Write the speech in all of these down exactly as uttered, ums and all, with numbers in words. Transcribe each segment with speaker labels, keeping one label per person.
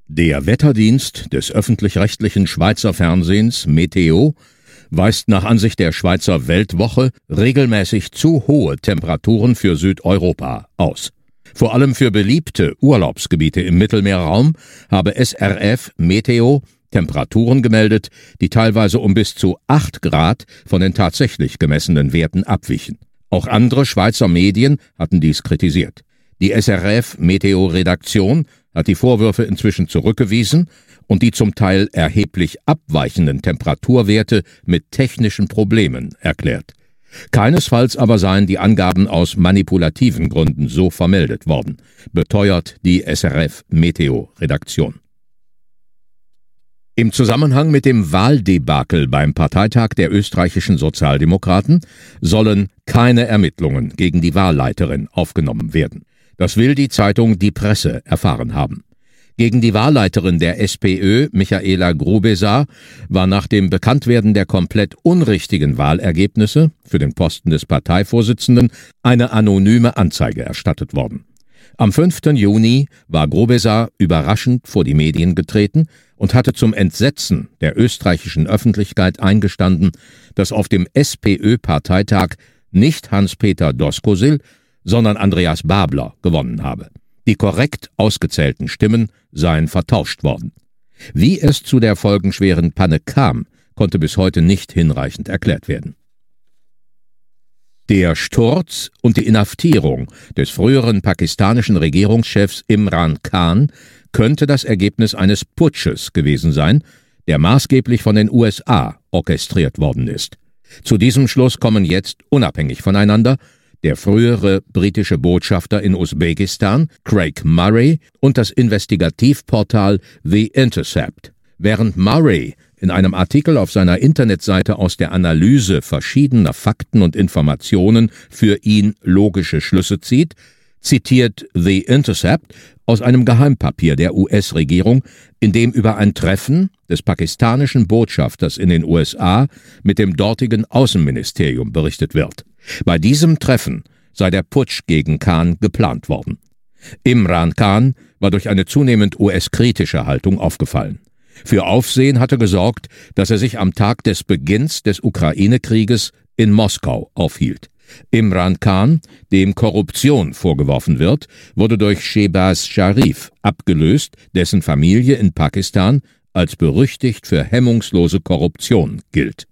Speaker 1: Der Wetterdienst des öffentlich-rechtlichen Schweizer Fernsehens Meteo weist nach Ansicht der Schweizer Weltwoche regelmäßig zu hohe Temperaturen für Südeuropa aus. Vor allem für beliebte Urlaubsgebiete im Mittelmeerraum habe S R F Meteo Temperaturen gemeldet, die teilweise um bis zu acht Grad von den tatsächlich gemessenen Werten abwichen. Auch andere Schweizer Medien hatten dies kritisiert. Die S R F Meteo-Redaktion hat die Vorwürfe inzwischen zurückgewiesen und die zum Teil erheblich abweichenden Temperaturwerte mit technischen Problemen erklärt. Keinesfalls aber seien die Angaben aus manipulativen Gründen so vermeldet worden, beteuert die S R F Meteo-Redaktion. Im Zusammenhang mit dem Wahldebakel beim Parteitag der österreichischen Sozialdemokraten sollen keine Ermittlungen gegen die Wahlleiterin aufgenommen werden. Das will die Zeitung Die Presse erfahren haben. Gegen die Wahlleiterin der SPÖ, Michaela Grubesaar, war nach dem Bekanntwerden der komplett unrichtigen Wahlergebnisse für den Posten des Parteivorsitzenden eine anonyme Anzeige erstattet worden. Am fünften Juni war Grubesaar überraschend vor die Medien getreten und hatte zum Entsetzen der österreichischen Öffentlichkeit eingestanden, dass auf dem SPÖ-Parteitag nicht Hans-Peter Doskozil, sondern Andreas Babler gewonnen habe. Die korrekt ausgezählten Stimmen seien vertauscht worden. Wie es zu der folgenschweren Panne kam, konnte bis heute nicht hinreichend erklärt werden. Der Sturz und die Inhaftierung des früheren pakistanischen Regierungschefs Imran Khan könnte das Ergebnis eines Putsches gewesen sein, der maßgeblich von den U S A orchestriert worden ist. Zu diesem Schluss kommen jetzt unabhängig voneinander der frühere britische Botschafter in Usbekistan, Craig Murray, und das Investigativportal The Intercept. Während Murray in einem Artikel auf seiner Internetseite aus der Analyse verschiedener Fakten und Informationen für ihn logische Schlüsse zieht, zitiert The Intercept aus einem Geheimpapier der U S-Regierung, in dem über ein Treffen des pakistanischen Botschafters in den U S A mit dem dortigen Außenministerium berichtet wird. Bei diesem Treffen sei der Putsch gegen Khan geplant worden. Imran Khan war durch eine zunehmend U S-kritische Haltung aufgefallen. Für Aufsehen hatte gesorgt, dass er sich am Tag des Beginns des Ukraine-Krieges in Moskau aufhielt. Imran Khan, dem Korruption vorgeworfen wird, wurde durch Shehbaz Sharif abgelöst, dessen Familie in Pakistan als berüchtigt für hemmungslose Korruption gilt.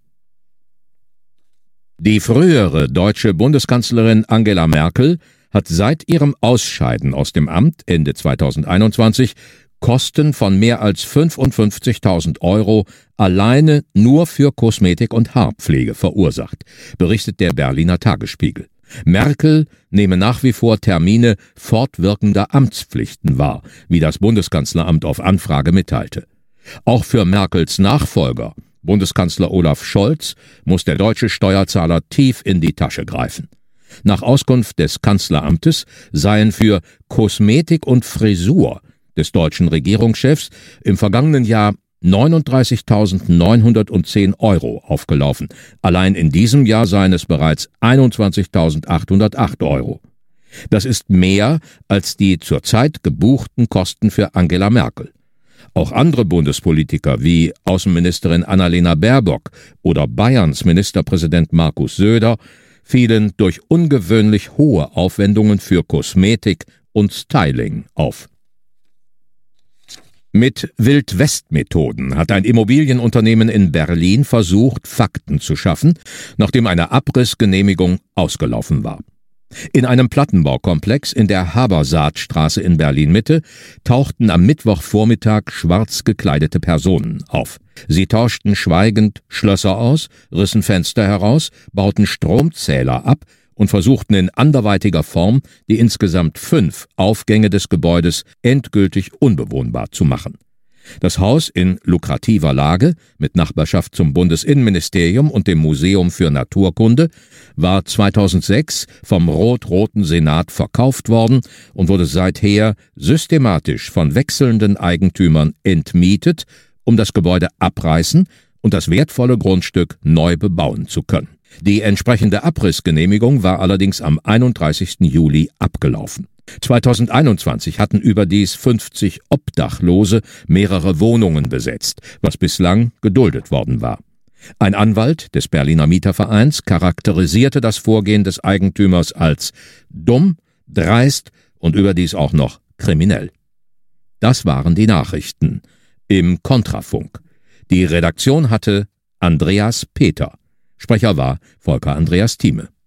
Speaker 1: Die frühere deutsche Bundeskanzlerin Angela Merkel hat seit ihrem Ausscheiden aus dem Amt Ende zweitausendeinundzwanzig Kosten von mehr als fünfundfünfzigtausend Euro alleine nur für Kosmetik- und Haarpflege verursacht, berichtet der Berliner Tagesspiegel. Merkel nehme nach wie vor Termine fortwirkender Amtspflichten wahr, wie das Bundeskanzleramt auf Anfrage mitteilte. Auch für Merkels Nachfolger, Bundeskanzler Olaf Scholz, muss der deutsche Steuerzahler tief in die Tasche greifen. Nach Auskunft des Kanzleramtes seien für Kosmetik und Frisur des deutschen Regierungschefs im vergangenen Jahr neununddreißigtausendneunhundertzehn Euro aufgelaufen. Allein in diesem Jahr seien es bereits einundzwanzigtausendachthundertacht Euro. Das ist mehr als die zurzeit gebuchten Kosten für Angela Merkel. Auch andere Bundespolitiker wie Außenministerin Annalena Baerbock oder Bayerns Ministerpräsident Markus Söder fielen durch ungewöhnlich hohe Aufwendungen für Kosmetik und Styling auf. Mit Wild-West-Methoden hat ein Immobilienunternehmen in Berlin versucht, Fakten zu schaffen, nachdem eine Abrissgenehmigung ausgelaufen war. In einem Plattenbaukomplex in der Habersaatstraße in Berlin-Mitte tauchten am Mittwochvormittag schwarz gekleidete Personen auf. Sie tauschten schweigend Schlösser aus, rissen Fenster heraus, bauten Stromzähler ab und versuchten in anderweitiger Form, die insgesamt fünf Aufgänge des Gebäudes endgültig unbewohnbar zu machen. Das Haus in lukrativer Lage, mit Nachbarschaft zum Bundesinnenministerium und dem Museum für Naturkunde, war zweitausendsechs vom Rot-Roten Senat verkauft worden und wurde seither systematisch von wechselnden Eigentümern entmietet, um das Gebäude abreißen und das wertvolle Grundstück neu bebauen zu können. Die entsprechende Abrissgenehmigung war allerdings am einunddreißigsten Juli abgelaufen. zweitausendeinundzwanzig hatten überdies fünfzig Obdachlose mehrere Wohnungen besetzt, was bislang geduldet worden war. Ein Anwalt des Berliner Mietervereins charakterisierte das Vorgehen des Eigentümers als dumm, dreist und überdies auch noch kriminell. Das waren die Nachrichten im Kontrafunk. Die Redaktion hatte Andreas Peter. Sprecher war Volker Andreas Thieme.